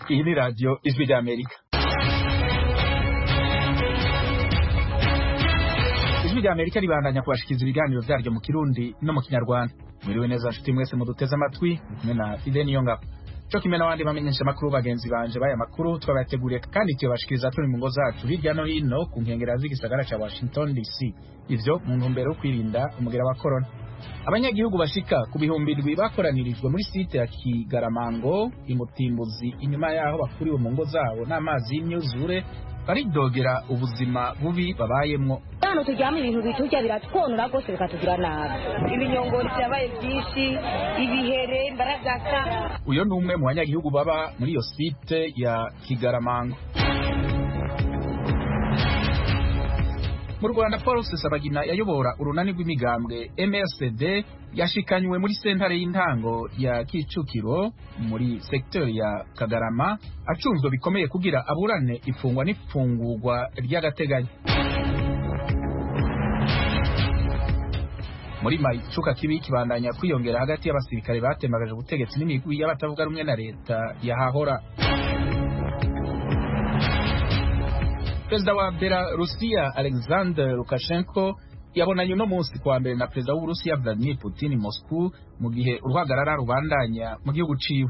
Iyi ni radiyo ijwi ry'Amerika. Ijwi ry'Amerika ribandanya kubashikiriza ibiganiro vyaryo mu Kirundi no mu Kinyarwanda. Mwiriwe neza nshuti mwese muduteze amatwi, kumwe na Fidel Niyongabo. Cyo kimwe n'abandi bamenyesha makuru bagenzi banje baya makuru twabateguriye kandi tuyabashikiriza turi mu ngo zacu hirya no hino ku nkengera z'igisagara ca Washington DC. Ivyo mu ntumbero yo kwirinda umugera wa corona. Abanyagihugu bashika ku bihumbi 7 bakoranirijwe muri site ya Kigaramango imutimbuzi inyuma yaho bakuriwe mu ngo zabo n'amazi y'imyuzure baridogera ubuzima bubi babayemwo. Hano turyama ibintu biturya biratwonora gose bikatugira nabi. Ibinyongori byabaye byinshi, ibihere, baragaka. Uyo ni umwe mu banyagihugu baba muri iyo site ya Kigaramango. Mu Rwanda Paul Rusesabagina yayobora urunani rw'imigambwe MSD yashikanywe muri sentare y'intango ya Kicukiro muri secteur ya Kagarama acunzwe bikomeye kugira aburane ifungwa n'ifungurwa ry'agateganyo. Muri Mali icuka kibi kibandanya kwiyongera hagati y'abasirikare batemagaje ubutegetsi n'imigwi y'abatavuga rumwe na leta yahahora. Perezida wa Belarusiya Alexander Lukashenko yabonanye no munsi kwa mbere na perezida w'Uburusiya Vladimir Putin Moscow mu gihe uruhagarara rubandanya mu gihugu ciwe.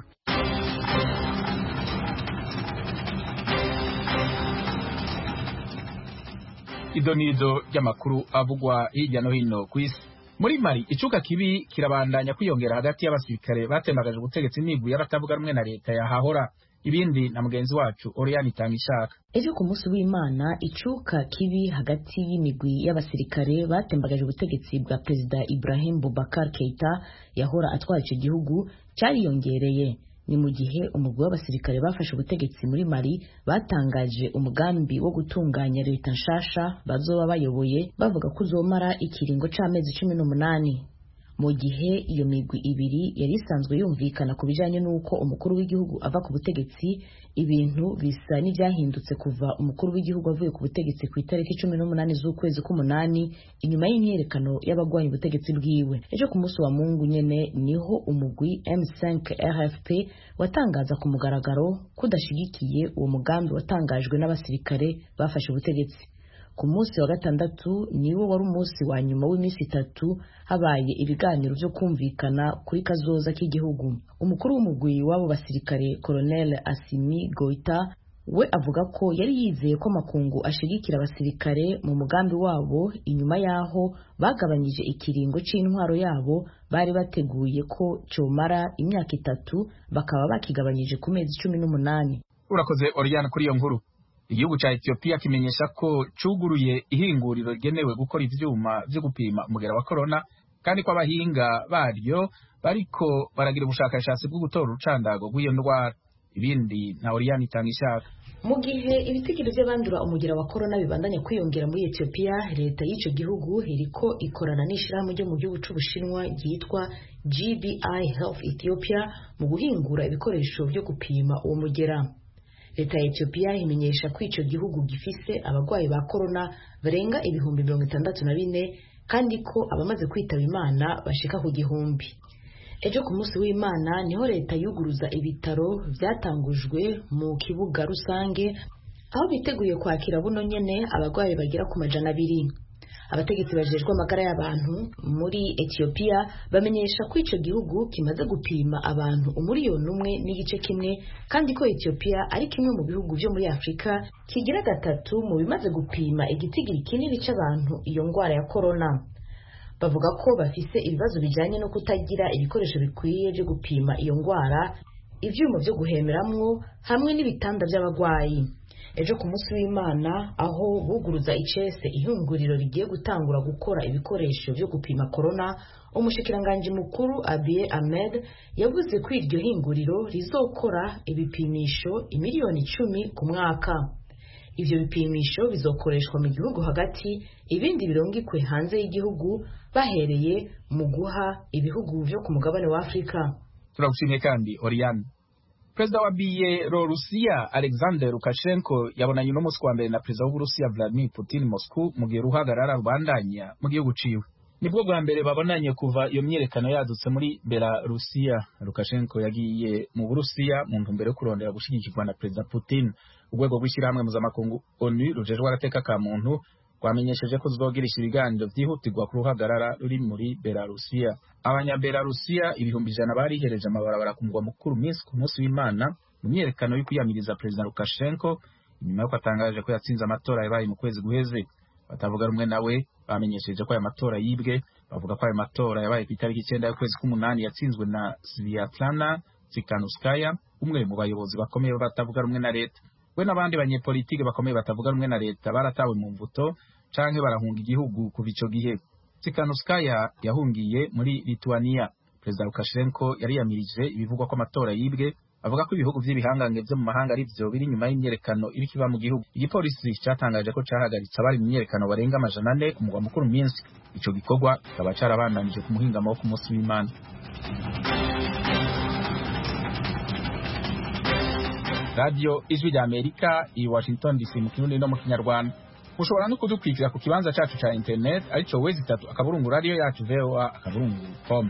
Idonido ry'amakuru avugwa hirya no hino kw'isi. Muri Mali icuka kibi kirabandanya kwiyongera hagati y'abasirikare batemagaje ubutegetsi n'imigwi y'abatavuga rumwe na leta yahahora. Ibindi na mugenzi wacu Oriane Itangishaka. Ejo ku munsi w'Imana icuka kibi hagati y'imigwi y'abasirikare batembagaje ubutegetsi bwa Perezida Ibrahim Boubacar Keita yahora atwara ico gihugu cyariyongereye. Ni mu gihe umugwi w'abasirikare bafashe ubutegetsi muri Mali batangaje umugambi wo gutunganya leta nshasha bazoba bayoboye bavuga ko uzomara ikiringo c'amezi 18. Mu gihe iyo migwi ibiri yari isanzwe yumvikana ku bijanye n'uko umukuru w'igihugu ava ku butegetsi, ibintu bisa n'ivyahindutse kuva umukuru w'igihugu avuye ku butegetsi ku itariki 18 z'ukwezi k'umunani inyuma y'imyerekano y'abagwanya ubutegetsi bwiwe. Ejo ku munsi wa Mungu nyene niho umugwi M5 RFP watangaza ku mugaragaro kudashigikiye uwo mugambi watangajwe n'abasirikare bafashe ubutegetsi. Ku munsi wa gatandatu niwo wari umunsi wa nyuma w'iminsi 3 habaye ibiganiro byo kumvikana kuri kazoza k'igihugu. Umukuru w'umugwi w'abo basirikare Colonel Assimi Goita we avuga ko yari yizeye ko makungu ashigikira abasirikare mu mugambi wabo inyuma yaho bagabanyije ikiringo c'intwaro yabo bari bateguye ko comara imyaka 3 bakaba bakigabanyije ku mezi 18. Urakoze Oriane kuri iyo nkuru. Igihugu ca Ethiopia kimenyesha ko cuguruye ihinguriro rigenewe gukora ivyuma vyo gupima umugera wa corona kandi ko abahinga baryo bariko baragira ubushakashatsi bwo gutora urucandago rw'iyo ndwara. Ibindi na Oriane Itangishaka. Mu gihe ibitigiri by'abandura umugera wa corona bibandanya kwiyongera muri Ethiopia, leta y'ico gihugu iriko ikorana n'ishirahamwe ryo mu gihugu c'Ubushinwa ryitwa GBI Health Ethiopia mu guhingura ibikoresho vyo gupima uwo mugera. Leta ya Ethiopia imenyesha ko ico gihugu gifise abagwayi ba corona barenga ibihumbi 64 kandi ko abamaze kwitaba Imana bashika ku gihumbi. Ejo ku munsi w'Imana niho leta yuguruza ibitaro vyatangujwe mu kibuga rusange aho biteguye kwakira buno nyene abagwayi bagira ku 200. Abategetsi bajejwe amagara y'abantu muri Ethiopia bamenyesha ko ico gihugu kimaze gupima abantu 1.1 kandi ko Ethiopia ari kimwe mu bihugu byo muri Afrika kigira 3 mu bimaze gupima igitigiri kinini c'abantu iyo ngwara ya corona. Bavuga ko bafise ibibazo bijanye no kutagira ibikoresho bikwiye byo gupima iyo ngwara, ivyuma byo guhemeramwo hamwe n'ibitanda by'abagwayi. Ejo ku munsi w'Imana aho buguruza icese ihunguriro rigiye gutangura gukora ibikoresho byo gupima corona, umushikiranganje mukuru Abiy Ahmed yavuze ko iryo hinguriro rizokora ibipimisho imiliyoni 10 ku mwaka. Ivyo bipimisho bizokoreshwa mu gihugu hagati, ibindi birongikwe hanze y'igihugu bahereye mu guha ibihugu byo ku mugabane wa Afrika. Turagushimiye kandi Oriane. Perezida wa Belarusiya Alexander Lukashenko yabonanye no munsi kwa mbere na perezida w'Uburusiya Vladimir Putin Moscow mu gihe uruhagarara rubandanya mu gihugu ciwe. nibwo bwa mbere babonanye kuva iyo myiyerekano yadutse muri Belarusiya. Lukashenko yagiye mu Burusiya mu ntumbero yo kurondera gushigikirwa na Perezida Putin. Urwego rw'ishyirahamwe mpuzamakungu ONU rujejwe agateka ka muntu rwamenyesheje ko ruzogirisha ibiganiro vyihutirwa ku ruhagarara ruri muri Belarusiya. Abanya-Belarusiya 100,000 barihereje amabarabara ku mugwa mukuru Minsk ku munsi w'Imana mu myiyerekano yo kwiyamiriza Perezida Lukashenko inyuma yo atangaje ko yatsinze amatora yabaye mu kwezi guheze. Batavuga rumwe nawe bamenyesheje ko aya matora yibwe. Bavuga ko aya matora yabaye ku itariki 9 y'ukwezi k'umunani yatsinzwe na Sviatlana Tsikhanouskaya, umwe mu bayobozi bakomeye batavuga rumwe na leta. We n'abandi banyepolitike bakomeye batavuga rumwe na leta baratawe mu mvuto canke barahunga igihugu kuva ico gihe. Tsikhanouskaya yahungiye muri Lithuania. Perezida Lukashenko yariyamirije ibivugwa ko amatora yibwe, avuga ko ibihugu vy'ibihangange vyo mu mahanga ari vyo biri nyuma y'imyerekano iri kiba mu gihugu. Igipolisi catangaje ko cahagaritse abari mu myerekano barenga 400 ku mugwa mukuru Minsk. Ico gikorwa kikaba carabandanije ku muhingamo wo ku munsi w'Imana. Radio Ijwi ry'Amerika i Washington DC mu Kirundi no mu Kinyarwanda. Ushobora no kudukwikira ku kibanza cacu ca internet arico wezi3 akaburungu radio yacu voa.com.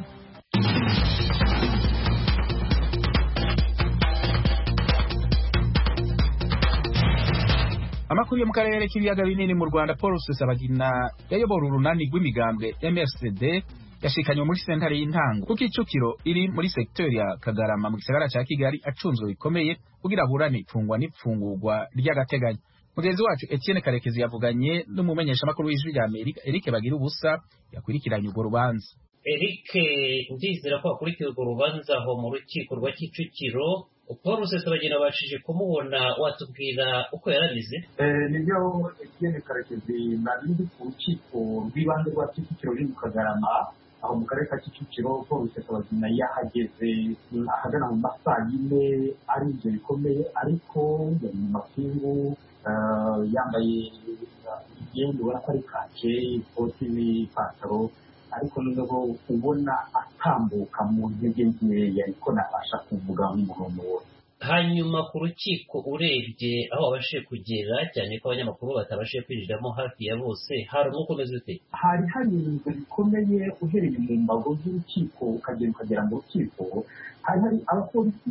Amakuru yo mu karere k'ibiyaga binini mu Rwanda. Paul Rusesabagina yayobora urunani rw'imigambwe MRCD yashikanywe muri sentare y'intango ku Kicukiro iri muri secteur ya Kagarama mu gisagara ca Kigali acunzwe bikomeye kugira aburane ifungwa n'ifungurwa ry'agateganyo. Mugenzi wacu Etienne Karekezi yavuganye n'umumenyesha makuru w'Ijwi ry'Amerika Eric Bagirubusa yakurikiranye urwo rubanza. Eric, ndizera ko akurikira urwo rubanza aho mu rukiko rwa Kicukiro. Paul Rusesabagina bashije kumubona, watubwira uko yararize? Nibyo Etienne Karekezi, nari ku rukiko rw'ibanze rwa Kicukiro ruri mu Kagarama aho mu karere ka Kicukiro. Paul Rusesabagina yahageze ahagana mu masaa 4 ari ibyo bikomeye, ariko yari mu mapingu yambaye imyenda ubona ko ari kake, ikoti n'ipantaro, ariko noneho ubona atambuka mu ntege nkeya, ariko nabasha kuvuga nk'umuntu. Hanyuma ku rukiko urebye aho wabashije kugera, cyane ko abanyamakuru batabashije kwinjiramo hafi ya bose, hari umwuka umeze ute? Hari ibintu bikomeye uhereye mu mbago z'urukiko ukagera mu rukiko. Hari abapolisi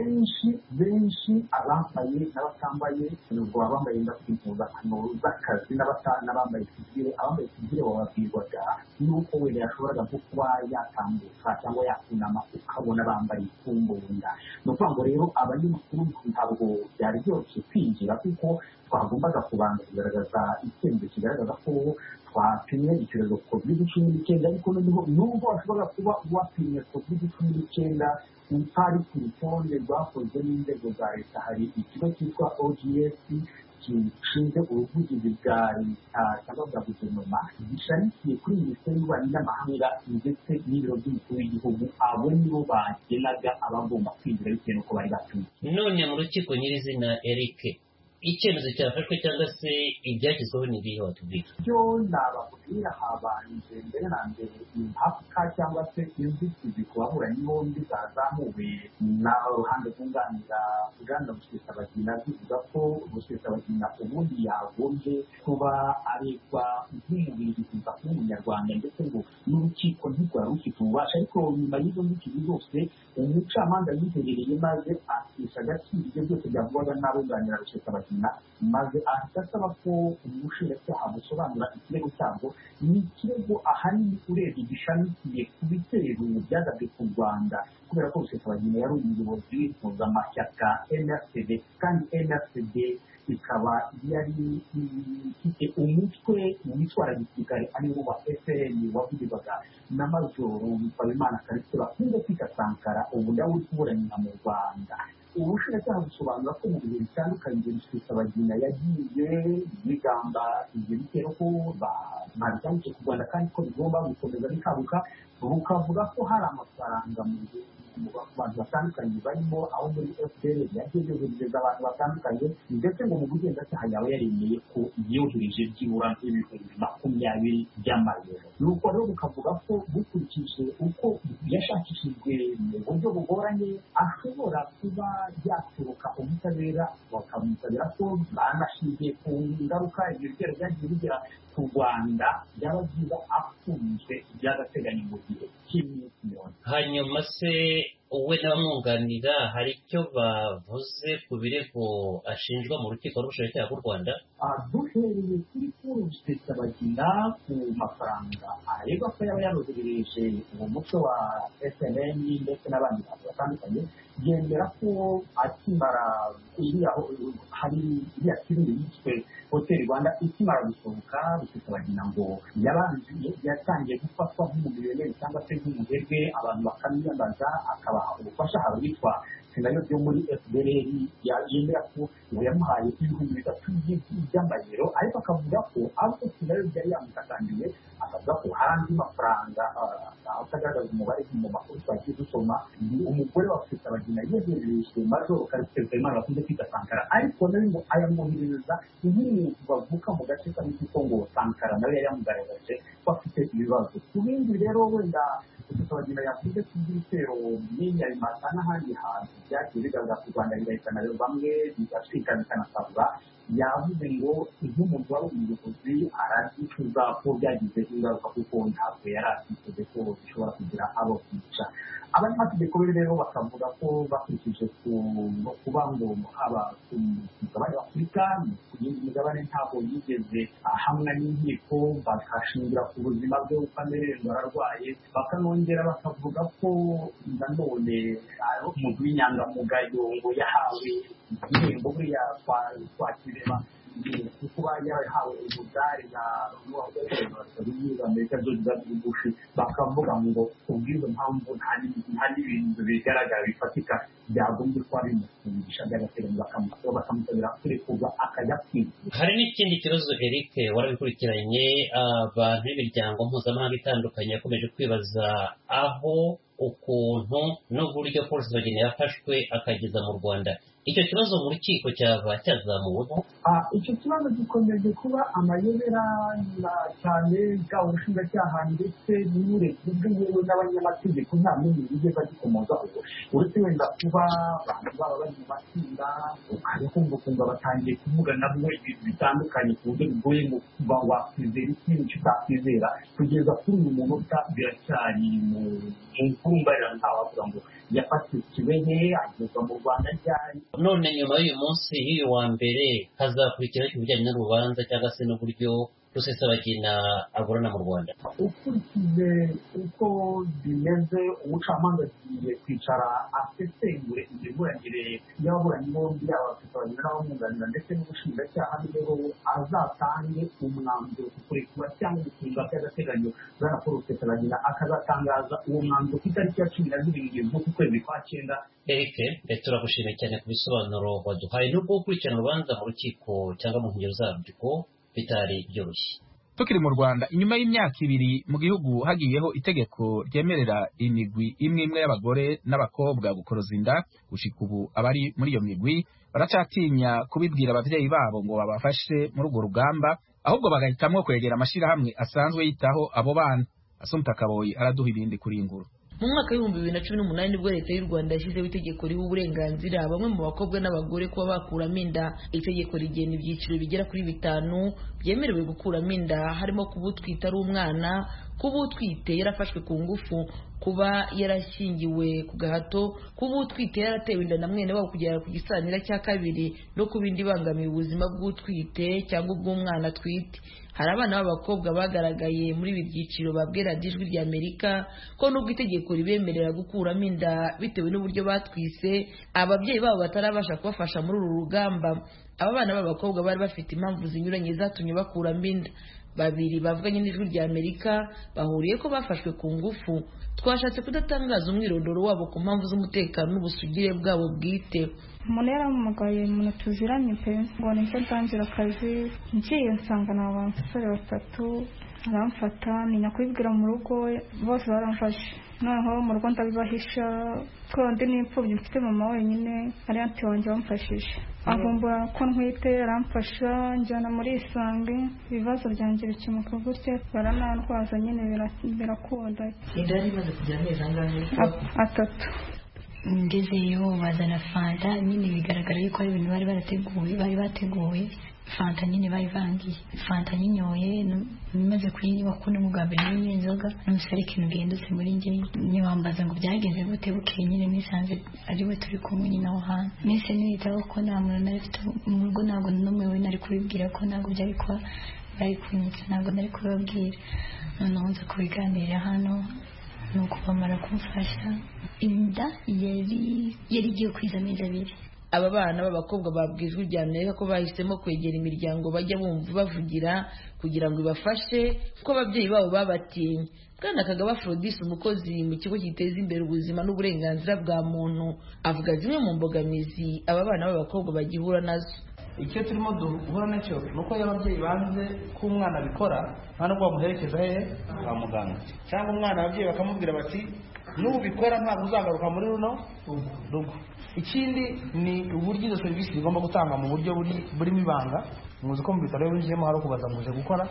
benshi abambaye n'abatambaye, nubwo abambaye impuzankano z'akazi n'abambaye sivile. Abambaye sivile bababwirwaga yuko wenda yashoboraga nko kuba yatambuka cyangwa yakunama ukabona bambaye ifumbunda. Ni ukuvuga ngo rero abanyamakuru ntabwo byari byoroshye kwinjira, kuko twagombaga kubanza kugaragaza icyemezo kigaragaza ko twapimye icyorezo COVID-19, ariko noneho nubwo washobora kuba wapimye COVID-19 utari ku rutonde rwakozwe n'inzego za leta. Hari ikigo cyitwa OGS gishinzwe ubuvugizi bwa leta cyangwa bwa guverinoma gishamikiye kuri Minisiteri y'Ububanyi n'Amahanga ndetse n'ibiro by'umukuru w'igihugu. Abo nibo bagenaga abagomba kwinjira bitewe n'uko bari bapimye. None mu rukiko nyirizina Eric, icyemezo cyafashwe cyangwa se ibyagezweho ni ibihe watubwira? Byo nababwira, habanje mbere na mbere impaka cyangwa se inzitizi ku baburanyi bombi zazamuwe n'uruhande rwunganira Bwana Rusesabagina, zivuga ko Rusesabagina ubundi yagombye kuba aregwa nk'umubiririza w'umunyarwanda, ndetse ngo n'urukiko ntirwari rufite ububasha. Ariko nyuma y'izo nzitizi zose umucamanza yiherereye maze akisha agaciro ibyo byose byavugwaga n'abunganira Rusesabagina, maze ahita asaba ko ubushinjacyaha busobanura ikirego cyabwo. Ni ikirego ahanini urebye gishamikiye ku bitero byagabwe ku Rwanda, kubera ko Rusesabagina yari umuyobozi w'impuzamashyaka MRCD, kandi MRCD ikaba yari ifite umutwe witwara gisirikare ariwo wa FPR wavugirwaga na Majoro Mpabimana Callixte bakunda kwita Sankara, ubu nawe uri kuburanira mu Rwanda. Ubushinjacyaha busobanura ko mu bihe bitandukanye Rusesabagina yagiye yigamba ibyo bitero ko babijyanye ku Rwanda, kandi ko bigomba gukomeza bikabuka. Bukavuga ko hari amafaranga mu abantu batandukanye barimo aho muri FPR yagiye yohereza abantu batandukanye ndetse ngo mu bugenzacyaha yawe yaremeye ko yohereje byibura nk'ibihumbi 20 by'amayero nuko rero bukavuga ko bukurikije uko yashakishijwe mu buryo bugoranye ashobora kuba yaturuka ubutabera bakamusabira ko banashingiye ku ngaruka ibyo bitero byagiye bigera ku Rwanda byaba byiza afunzwe by'agateganyo mu gihe cy'iminsi 100. hanyuma se wowe n'abamwunganira hari icyo bavuze ku birego ashinjwa mu rukiko rw'ubushinjacyaha bw'u Rwanda? Duhereye kuri Paul Rusesabagina ku mafaranga aregwa ko yaba yaroherereje uwo mutwe wa SNL ndetse n'abandi bantu batandukanye yemera ko akimara hari iriya filime yiswe Hotel Rwanda ikimara gusohoka Rusesabagina ngo yatangiye gufatwa nk'umumiliyoneri cyangwa se nk'umuherwe abantu bakamwiyambaza akaba ubufasha hari witwa sinayo byo muri FDR yemera ko yamuhaye ibihumbi 3 by'amayero ariko akavuga ko ariko sinayo byari yamukatangiye akavuga ko harandi mafaranga atagaragaza umubare mu makuru twagiye dusoma umugore wa Rusesabagina yegereje Major Karekezi Imana bakunze kwita Sankara ariko nawe ngo ayamwoherereza nk'umuntu bavuka mu gace k'Amiko ngo Sankara nawe yamugaragaje ko afite ibibazo ku bindi rero wenda Rusesabagina yavuze ko ibitero n'inyarima n'ahandi hantu byagiye bigaragara ku Rwanda bigahitana bamwe bigashikana bikanasabwa yavuze ngo nk'umuntu wari umuyobozi arazicuza ko byagize ingaruka kuko ntabwo yari afite ko bishobora kugira abo kwica abanyamategeko rero bakavuga ko bakurikije kuba ngo haba ku mugabane wa Afurika ku yindi migabane ntabwo yigeze hamwe n'inkiko bakashingira ku buzima bwe uko amererwa ararwaye bakanongera bakavuga ko nanone umuntu w'inyangamugayo ngo yahawe igihembo buriya twakireba kuba yahawe umudari na Amerika z'ubushi bakavuga ngo kubw'izo mpamvu nta n'ibintu bigaragara bifatika byagombye kuba bimufungisha by'agateganyo bakamusabira kurekurwa akajya kwivuza. Hari n'ikindi kibazo Eric warabikurikiranye abantu b'imiryango mpuzamahanga itandukanye yakomeje kwibaza aho ukuntu n'uburyo Paul Rusesabagina yafashwe akageza mu Rwanda. Icyo kibazo mu rukiko cyaba cyazamuweho? Icyo kibazo gikomeje kuba amayobera cyane bwa ubushinjacyaha ndetse n'uburezi bw'inyewe n'abanyamategeko nta n'umwe bigeze bagikomozaho uretse wenda kuba abantu baba bari mu matsinda ukajya kumva batangiye kuvuga nabo ibintu bitandukanye ku buryo bigoye mu kuba wakwizera ikintu utakwizera kugeza kuri uyu munota biracyari mu mvumbarira ntawavuga ngo yafatiwe Kibehe agezwa mu Rwanda ryari. None nyuma y'uyu munsi y'uyu wa mbere hazakurikiraho ibijyanye n'urubanza cyangwa se n'uburyo Rusesabagina aburana mu Rwanda? Ukurikije uko bimeze umucamanza agiye kwicara asesengure imiburanire y'ababuranyi bombi yaba Rusesabagina n'abamwunganira ndetse n'ubushinjacyaha niho azatange umwanzuro ku kurekura cyangwa gufunga by'agateganyo bwana Paul Rusesabagina akazatangaza uwo mwanzuro ku itariki ya 17 z'ukwezi kwa 9. Eric turagushimiye cyane ku bisobanuro waduhaye n'ubwo gukurikirana urubanza mu rukiko cyangwa mu nkengero zarwo bitari byoroshye. Tukiri mu Rwanda inyuma y'imyaka 2 mu gihugu hagiyeho itegeko ryemerera imigwi imwe y'abagore n'abakobwa gukoroza inda gushika ubu abari muri iyo migwi baracatinya kubibwira abavyeyi babo ngo babafashe muri urwo rugamba ahubwo bagahitamwo kwegera amashirahamwe asanzwe yitaho abo bana. Assumpta Kaboyi araduha ibindi kuri inguru. Mu mwaka w'ibihumbi 2018 nibwo leta y'u Rwanda yashyizeho itegeko riha uburenganzira bamwe mu bakobwa n'abagore kuba bakuramo inda. Itegeko rigena ibyiciro bigera kuri 5 byemerewe gukuramo inda, harimo kuba utwite ari umwana, kuba utwite yarafashwe ku ngufu, kuba yarashyingiwe ku gahato, kuba utwite yaratewe inda na mwene wabo kugera ku gisanira cya kabiri, no kuba indi bangamiye ubuzima bw'utwite cyangwa ubw'umwana atwite. Hari abana b'abakobwa bagaragaye muri ibi byiciro babwira Ijwi rya Amerika ko nubwo itegeko ribemerera gukuramo inda bitewe n'uburyo batwise, ababyeyi babo batarabasha kubafasha muri uru rugamba. Aba bana b'abakobwa bari bafite impamvu zinyuranye zatumye bakuramo inda. Babiri bavuganye n'Ijwi rya Amerika bahuriye ko bafashwe ku ngufu. Twashatse kudatangaza umwirondoro wabo ku mpamvu z'umutekano n'ubusugire bwabo bwite. Umuntu yarampamagaye umuntu tuziranye pe ngo nicyo ntangira akazi ngiye nsanga ni abasore 3 aramfata ninya kwibwira mu rugo bose baramfashe noneho mu rugo ndabibahisha ko ndi n'imfubyi mfite mama wenyine ari anti wanjye wamfashije avumbura ko ntwite aramfasha njyana muri Isange ibibazo byanjye bikemuka gutya baranantwaza nyine birakunda. Inda imaze kujya amezi angahe? 3. Ngezeyo bazana fanta nyine bigaragara yuko ari ibintu bari bateguye fanta nyine bayivangiye fanta nyinyoye maze kuyinywa ko n'umugambi n'inzoga n'umusore ikintu gendutse muri nge niwambaza ngo byagenze gute bukeye nyine nisanze ari we turi kumwe nyine aho hantu nise nitaho ko nta muntu nari mfite mu rugo ntabwo n'umwe we nari kubibwira ko ntabwo byari kuba bari kunyitsa ntabwo nari kubabwira noneho nza kubiganirira hano nuko bamara kumfasha inda yari igiye kwiza amezi 2. Aba bana b'abakobwa babwijwe ijya Amerika ko bahisemo kwegera imiryango bajya bumva bavugira kugira ngo ibafashe ko ababyeyi babo babatinye. Bwana Kagaba Aphrodis umukozi mu kigo kiteza imbere ubuzima n'uburenganzira bwa muntu avuga zimwe mu mbogamizi aba bana b'abakobwa bagihura nazo. Icyo turimo duhura nacyo nuko y'ababyeyi banze ko umwana bikora nta no bamuherekeza kwa muganga cyangwa umwana ababyeyi bakamubwira bati n'ubikora ntabwo uzagaruka muri runo rugo. Ikindi ni uburyo izo serivisi zigomba gutanga mu buryo burimo ibanga. Muzi ko mu bitaro binjiyemo hari kubaza muje gukora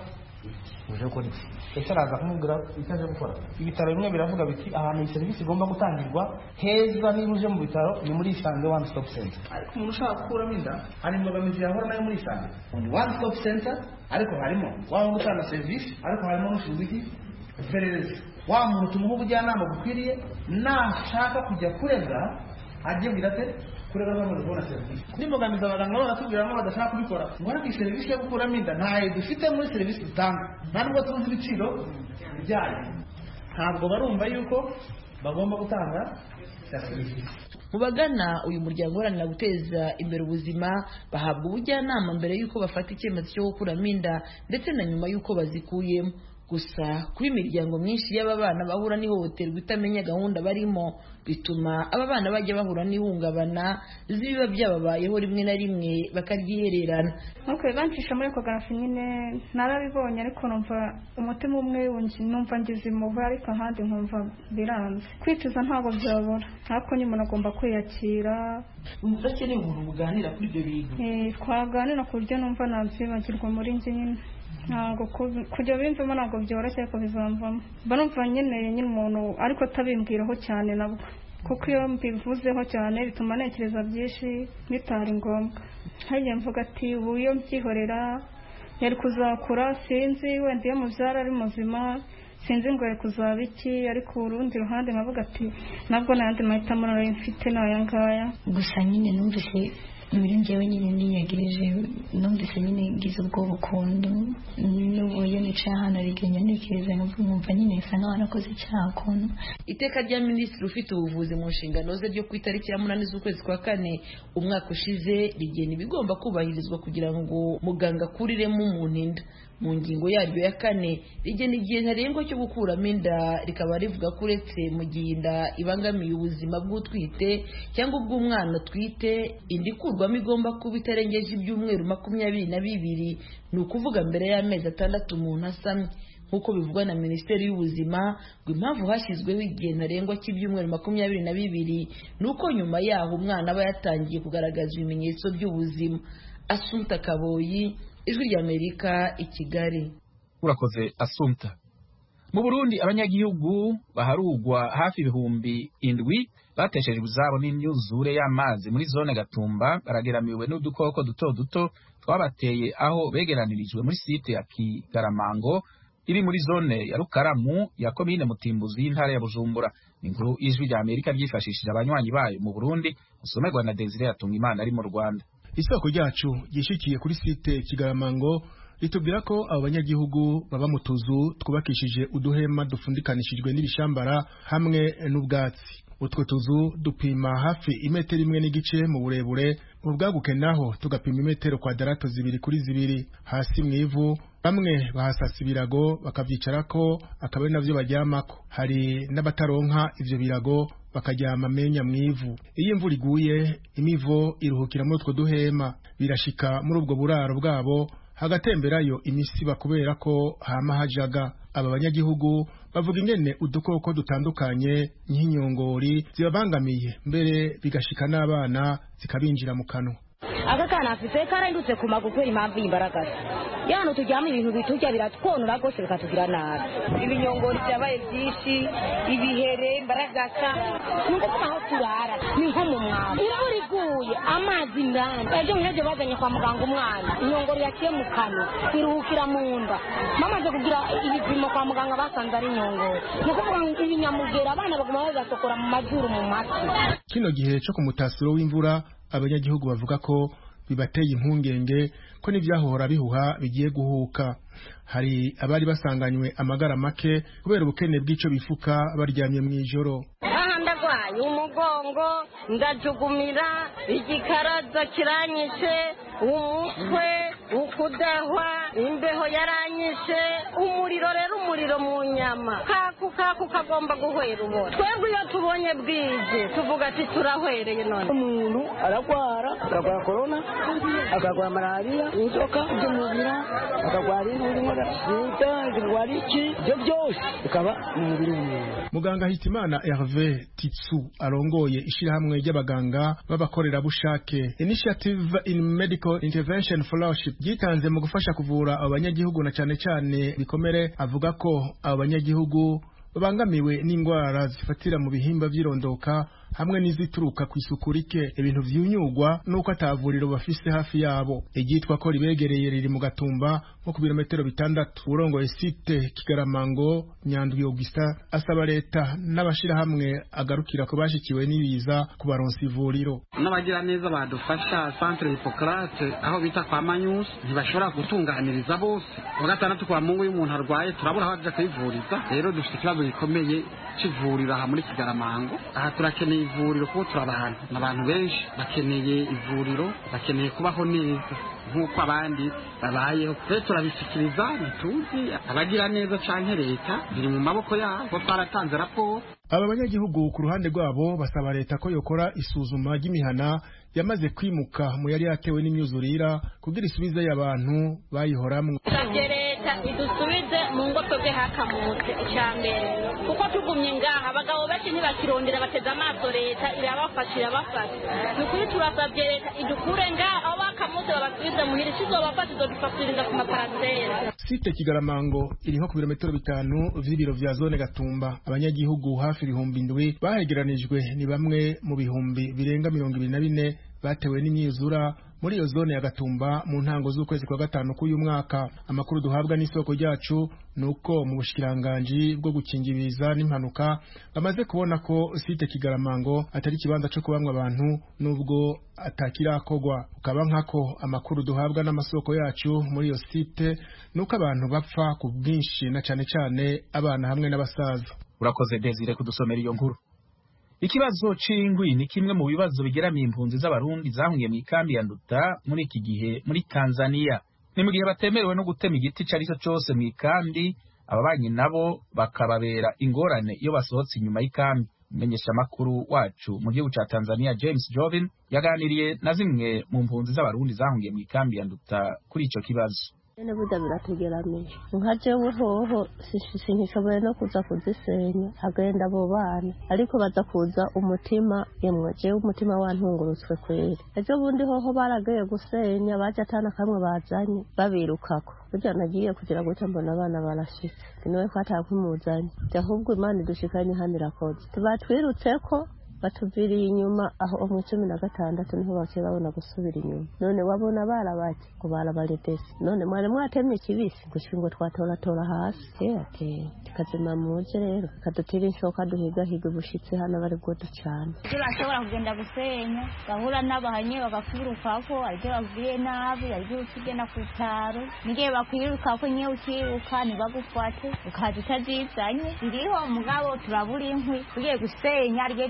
uje gukora iki ese araza kumubwira icyo aje gukora. Ibitaro bimwe biravuga biti ahantu iyi serivisi igomba gutangirwa heza niba uje mu bitaro ni muri Isange One Stop Center. Ariko umuntu ushaka gukuramo inda hari imbogamizi yahora nayo muri Isange One Stop Center, ariko harimo waba gutanga serivisi, ariko harimo n'ushinzwe iki iperereza. Wa muntu tumuha ubujyanama bukwiriye nashaka kujya kurega ajye birate kurega bamaze kubona serivisi. N'imbogamizi abaganga baratubwiramo badashaka kubikora ngo ariko serivisi yo gukuramo inda ntayo dufite muri serivisi dutanga nta nubwo tuzi ibiciro byayo, ntabwo barumva yuko bagomba gutanga serivisi. Mu bagana uyu muryango uharanira guteza imbere ubuzima bahabwa ubujyanama mbere y'uko bafata icyemezo cyo gukuramo inda ndetse na nyuma y'uko bazikuyemo. Gusa kuba imiryango myinshi y'aba bana bahura n'ihohoterwa itamenya gahunda barimo bituma aba bana bajya bahura n'ihungabana ziba byababayeho rimwe na rimwe bakaryihererana. Bancisha muri ecography nyine narabibonye ariko numva umutima umwe numva ngize impuhwe ariko ahandi nkumva biranze. Kwicuza ntabwo byabura ariko nyine umuntu agomba kwiyakira. Udakeneye umuntu buganira kuri ibyo bintu. Twaganira ku buryo numva nabyibagirwa muri njye nyine. Ntabwo kujya bimvamo ntabwo byoroshye ariko bizamvamo. Banumva nyine umuntu ariko atabimbwiraho cyane nabwo kuko iyo mbivuzeho cyane bituma ntekereza byinshi bitari ngombwa. Hagiye mvuga ati ubu iyo mbyihorera yari kuzakura sinzi wenda iyo mubyara ari muzima sinzi ngo yari kuzaba iki, ariko urundi ruhande nkavuga ati nabwo n'ayandi mahitamo nari mfite n'aya ngaya. Gusa nyine numvise muri njyewe nyine niyegereje numvise nyine ngize ubwo bukundu n'ubuye nicaye ahantu rigenya ntekereza nkumva nyine bisa nkaho nakoze icyaha ukuntu. Iteka rya Minisitiri ufite ubuvuzi mu nshingano ze ryo ku itariki ya 8 z'ukwezi kwa 4 umwaka ushize rigena ibigomba kubahirizwa kugira ngo muganga akuriremo umuntu inda. Mu ngingo yaryo ya 4 rigena igihe ntarengwa cyo gukuramo inda, rikaba rivuga ko uretse mu gihe inda ibangamiye ubuzima bw'utwite cyangwa ubw'umwana twite, inda ikurwamo igomba kuba itarengeje ibyumweru 22, ni ukuvuga mbere y'amezi 6 umuntu asamye. Nk'uko bivugwa na Minisiteri y'Ubuzima ngo impamvu hashyizweho igihe ntarengwa cy'ibyumweru 22 nuko nyuma yaho umwana aba yatangiye kugaragaza ibimenyetso by'ubuzima. Assumpta Kaboyi, Ijwi ry'Amerika, i Kigali. Urakoze Assumpta. Mu Burundi abanyagihugu baharugwa hafi 7,000 bateshejwe izabo n'imyuzure y'amazi muri zone Gatumba barageramiwe n'udukoko duto twabateye aho begeranirijwe muri site ya Kigaramango iri muri zone ya Rukaramu ya komine Mutimbuzi y'intara ya Bujumbura. Inkuru Ijwi ry'Amerika ryifashishije abanywanyi bayo mu Burundi usomerwa na Desire Yatungimana ari mu Rwanda. Isoko ryacu gishikiye kuri site Kigaramango litubwira ko abo banyagihugu baba mu tuzu twubakishije uduhema dufundikanishijwe n'ibishambara hamwe n'ubwatsi. Utwo tuzu dupima hafi 1.5 metero mu burebure, mu bwaguke naho tugapima 2 metero kwadrato 2 kuri 2 hasi mwivu. Bamwe bahasasa ibirago bakavyicarako akaba navyo baryamako. Hari n'abataronka ivyo birago bakaryama menya mwivu. Iyo imvura iguye imivo iruhukira muri utwo duhema. Birashika muri ubwo buraro bwabo hagatemberayo imisiba kubera ko hama hajaga. Aba banyagihugu bavuga ingene udukoko dutandukanye nk'inyongori zibabangamiye mbere bigashika n'abana zikabinjira mu kanwa. Aka kana afite karandutse ku maguru impamvu y'imbaraga yano tujyamo ibintu biturya biratwonora rwose bikatugira nabi. Ibinyongori byabaye byinshi, ibihere, imbaragasa nuko aho turara ni nko mu mwana. Imvura iguye amazi ndani ejo mwaje bazanye kwa muganga umwana inyongori yaciye mu kanwa iruhukira mu nda. Mama aje kugira ibipimo kwa muganga basanze ari inyongori. Nuko kuvuga ibinyamugera abana baguma bagasokora mu mazuru mu matwi. Kino gihe cyo ku mutasiro w'imvura abanyagihugu bavuga ko bibateye impungenge ko n'ivyahora bihuha bigiye guhuka. Hari abari basanganywe amagara make kubera ubukene bw'ico bifuka baryamye mw'ijoro. Aha ndagwaye umugongo ndajugumira igikaraza kiranyishe umutwe ukudahwa imbeho yaranyishe umuriro mu nyama kaku kagomba guhwera ubona. Twebwe iyo tubonye bwije tuvuga ati turahwereye none. Umuntu aragwara corona akagwara malaria inzoka by'umubira akagwara inkorora sida akagwara iki byo byose bikaba mu mubiri w'umuntu. Muganga Hitimana Hervé Titsu arongoye ishirahamwe ry'abaganga b'abakorerabushake Initiative in Medical Intervention Fellowship gitanze mu gufasha kuvura abanyagihugu na cane bikomere. Avuga ko abanyagihugu babangamiwe n'indwara zifatira mu bihimba by'irondoka hamwe n'izituruka ku isuku rike, ibintu vyunyugwa nuko atavuriro bafise hafi yabo. Igitwa ko ribegereye riri mu Gatumba nko ku birometero 6. Urongoye site Kigaramango Nyandwi Augustin asaba leta n'abashira hamwe agarukira ko bashikiwe n'ibiza kubaronsa ivuriro. N'abagira neza badufasha Centre Hippocrate aho bita kwa Manyus ntibashobora gutunganiriza bose. Wa gatandatu kwa Mungu y'umuntu arwaye turabura aho aja kwivuriza. Rero dufite ikibazo gikomeye c'ivuriro aha muri Kigaramango. Aha turakeneye ivuriro kuko turabantu n'abantu benshi bakeneye ivuriro, bakeneye kubaho neza nk'uko abandi babayeho. Rero turabisikiriza ntituzi abagira neza canke leta biri mu maboko yabo ko twaratanze raporo. Aba banyagihugu ku ruhande rwabo basaba leta ko yokora isuzuma ry'imihana yamaze kwimuka mu yari yatewe n'imyuzurira kugira isubize y'abantu bayihoramwe. Leta idusubize mu ngo twebwe hakamutse icyambere kuko tugumye ngaha abagabo benshi ntibakirondera bateze amaso leta irabafashira bafasha. Nukuri turasabye leta idukure ngaha aho bakamutse babasubize muhira ikizobafasha izodufashiriza ku maparasera. Site Kigaramango iriho ku birometero 5 vy'ibiro vya zone Gatumba. Abanyagihugu hafi 7,000 bahegeranijwe ni bamwe mu bihumbi birenga 24 batewe n'imyuzura muri iyo zone ya Gatumba mu ntango z'ukwezi kwa gatanu k'uyu mwaka. Amakuru duhabwa n'isoko ryacu nuko mu bushikiranganje bwo gukingiriza n'impanuka bamaze kubona ko site Kigaramango atari kibanza cyo kubamwa abantu nubwo atakirakogwa. Ukaba nkako amakuru duhabwa n'amasoko yacu muri iyo site nuko abantu bapfa ku bwinshi na cane abana hamwe n'abasaza. Urakoze Desire kudusomera iyo nkuru. Ikibazo c'ingwi ni kimwe mu bibazo bigeramiye impunzi z'abarundi zahungiye mu ikambi ya Nduta muri iki gihe muri Tanzania. Ni mu gihe batemerewe no gutema igiti carico cose mu ikambi, ababanyi nabo bakababera ingorane iyo basohotse inyuma y'ikambi. Menyesha makuru wacu mu gihugu ca Tanzania James Jovin yaganiriye na zimwe mu mpunzi z'abarundi zahungiye mu ikambi ya Nduta kuri ico kibazo. Ene buda biratugeramiye nka jewe hoho sinkishoboye no kuza kuzisenya agenda abo bana ariko baza kuza umutima yemwe jewe umutima wantungurutswe kweri. Ejo bundi hoho baragiye gusenya baje atana kamwe bazanye babirukako burya nagiye kugira gute mbona abana barashitse niwe ko atakwimuzanye ahubwo Imana idushikanye hano irakoze tubatwirutseko batuviriye inyuma aho mu 16 niho bakiye babona gusubira inyuma. None wabona barabaki ngo barabaretese none mwari mwatemye kibisi gushingo twatoratora hasi ate tukazima muje rero kadutira inshoka duhiga higa bushitse hano bari godo cyane. Turashobora kugenda gusenya gahura n'abahanye bagakwirukako ariko bavuye nabi ariko ukigenda kutaro nige bakwirukako nye ukiruka nibagufate ukaza utazizanye iriho mugabo turabura inkwi ugiye gusenya ariko tugiza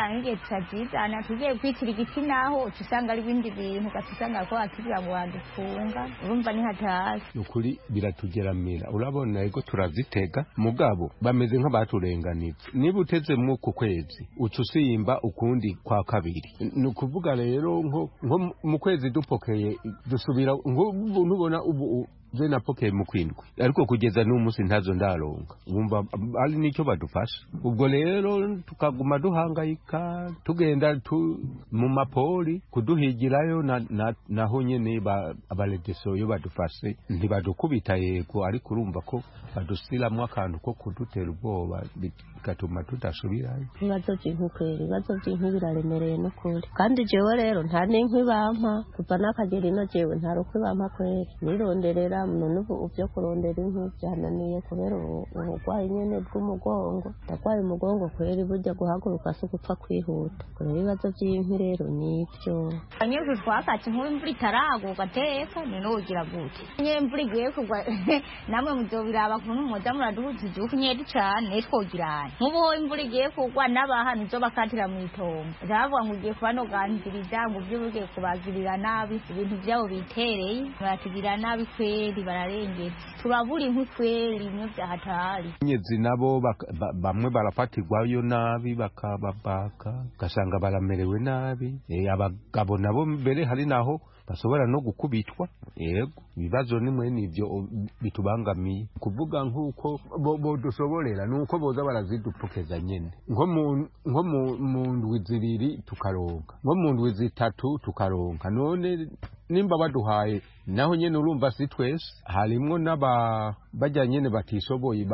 tukazizana n'igihe tutazizana tugiye kwitira igiti naho usanga ari ibindi bintu ugasanga ko wakibwira ngo wadufunga urumva ni hatasi ukuri biratugeramira urabona ego turazitega mugabo bameze nk'abaturenganitse niba uteze mu ku kwezi uca usimba ukundi kwa kabiri ni ukuvuga rero nko mu kwezi dupokeye dusubira ntubona ubu je napokeye mu kwindwi ariko kugeza n'umunsi ntazo ndaronga wumva ari nicyo badufasha ubwo rero tukaguma duhangayika tugenda mu mapoli kuduhigirayo naho nyene abaredeso yo badufashe ntibadukubita yego ariko urumva ko badusiramwo akantu ko kudutera ubwoba bigatuma tudasubirayo ibibazo by'inkwi biraremereye n'ukuri kandi jewe rero nta n'inkwi bampa kuva n'akagera ino jewe nta rukwi bampa kweri nironderera none ubu byo kurondera inkwi byananiye kubera uburwayi nyene bw'umugongo ndagwaye umugongo kweri burya guhaguruka si gupfa kwihuta kubera ibibazo by'inkwi rero nivyo anyuze twakati nk'ubu imvura itaraguka teka none ugira gute nyine imvura igiye kugwa namwe muzobiraba kuntu muza muraduhuza igihugu nyedi cane twogirana nk'ubu ho imvura igiye kugwa n'abahantu uzobakatira mu itongo ndavuga ngo ugiye kubanoganziriza ngo ugiye kubagirira nabi ibintu byabo bitereye baratugira nabi kweri bararengera turabura inkwi kweri imwe byahatari nyezi nabo bamwe barafatirwayo nabi bakababaka gasanga baramerewe nabi abagabo nabo mbere hari naho bashobora no gukubitwa yego ibibazo nimwe nivyo bitubangamiye kuvuga nk'uko bo dusoborera nuko boza barazidupokeza nyene nko mu ndwi zibiri tukaronka nko mu ndwi zitatu tukaronka none nimba baduhaye naho nyene urumva si twese harimwo bajya nyene batishoboye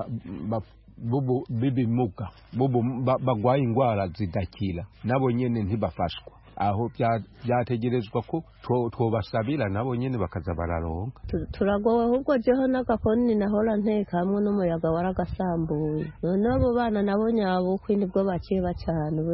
bibimuga bagwaye ingwara zidakira nabo nyene ntibafashwa aho byategerezwa ko twobasabira nabo nyene bakaza bararonka turagowe ahubwo jeho n'agakoni nahora nteka hamwe n'umuyaga waragasambuye none abo bana nabo nyabukwe nibwo bakiba cyane ubu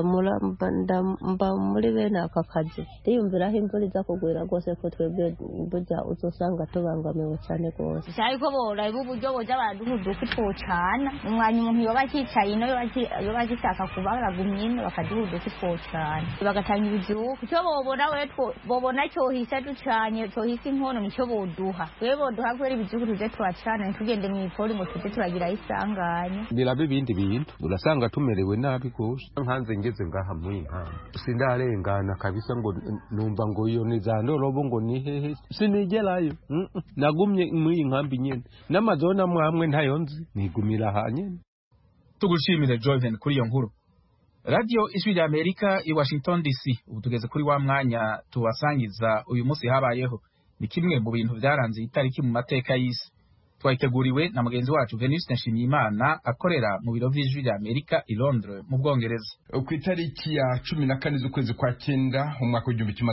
mba muri bene aka kazi ndiyumviraho imvura iza kugwira rwose ko twebwe burya uzosanga tubangamiwe cyane rwose ariko boraba uburyo boza baraduhuduka twocana umwanya umuntu yoba akicaye ino yoba agishaka kuba baragumye ino bakaduhuduka twocana bagatanga ibizuku icyo bobona cyohise ducanye cyohise inkono nicyo boduha boduha kubera ibizuku tuje twacana ntitugende mu ipoli ngo tuje turagira isanganya biraba ibindi bintu urasanga tumerewe nabi gose nkanze ngeze ngaha muri nkamba sindarengana kabisa ngo numva ngo iyo ni za ndorobo ngo ni hehe sinigerayo nagumye muri nkambi nyene n'amazona mwamwe ntayo nzi nigumira aha nyene tugushimire Joven kuri iyo nkuru. Radio Ijwi rya Amerika i Washington DC. Ubu tugeze kuri wa mwanya tubasangiza uyu munsi habayeho. Ni kimwe mu bintu byaranze itariki mu mateka y'isi. Twayiteguriwe na mugenzi wacu Venus Nshimiyimana akorera mu biro vy'Ijwi rya Amerika i Londres mu Bwongereza. Ku itariki ya 14 z'ukwezi kwa 9 umwaka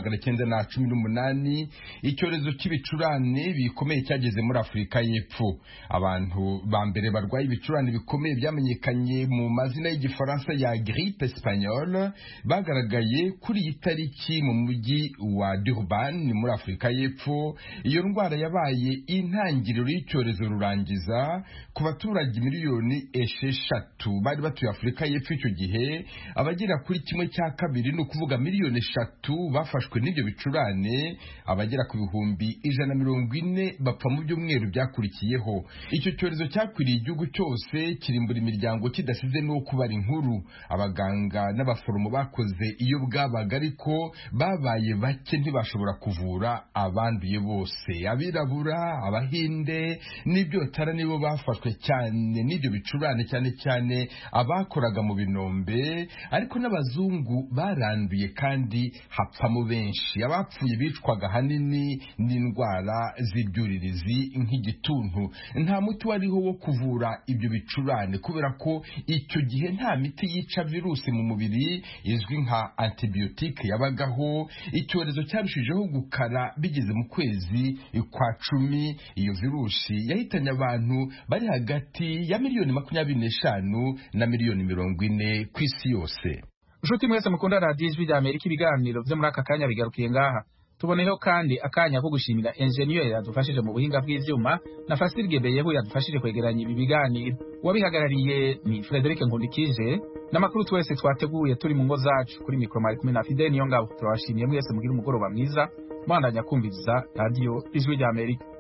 w'1918 icyorezo cy'ibicurane bikomeye cyageze muri Afrika y'Epfo. Abantu ba mbere barwaye ibicurane bikomeye byamenyekanye mu mazina y'igifaransa ya grippe espagnole bagaragaye kuri iyi tariki mu mujyi wa Durban muri Afrika y'Epfo. Iyo ndwara yabaye intangiriro y'icyorezo rurangiza ku baturage miliyoni 6 bari batuye Afrika y'Epfo icyo gihe. Abagera kuri 1/2 no kuvuga miliyoni 3 bafashwe n'ibyo bicurane, abagera ku bihumbi 140 bapfa mu byumweru byakurikiyeho. Icyo cyorezo cyakwiriye igihugu cyose kirimbura imiryango kidasize no kubara inkuru. Abaganga n'abaforomo bakoze iyo bwabaga ariko babaye bake ntibashobora kuvura abanduye bose. Abirabura, abahinde n'ibyo tara nibo bafashwe cyane n'ibyo bicurane, cyane abakoraga mu binombe, ariko n'abazungu baranduye kandi hapfamo benshi. Abapfuye bicwaga hanini n'indwara z'ibyuririzi nk'igituntu. Nta muti wariho wo kuvura ibyo bicurane kubera ko icyo gihe nta miti yica virusi mu mubiri izwi nka antibiotique yabagaho. Icyorezo cyarushijeho gukara bigeze mu kwezi kwa 10. Iyo virusi yahitanye abantu bari hagati ya miliyoni 25 na miliyoni 40 ku isi yose. Nshuti mwese mukunda Radio Ijwi rya Amerika, ibiganiro byo muri aka kanya bigarukiye ngaha. tuboneyeho kandi akanya ko gushimira enjeniyeri yadufashije mu buhinga bw'ivyuma na Fasil Gebeyehu yadufashije kwegeranya ibi biganiro. Uwabihagarariye ni Frederic Nkundikije, n'amakuru twese twateguye turi mu ngo zacu. Kuri mikoro mari kumwe na Fidel Niyongabo. Turabashimiye mwese mugira umugoroba mwiza, mwandanya kumviriza radio Ijwi ry'Amerika.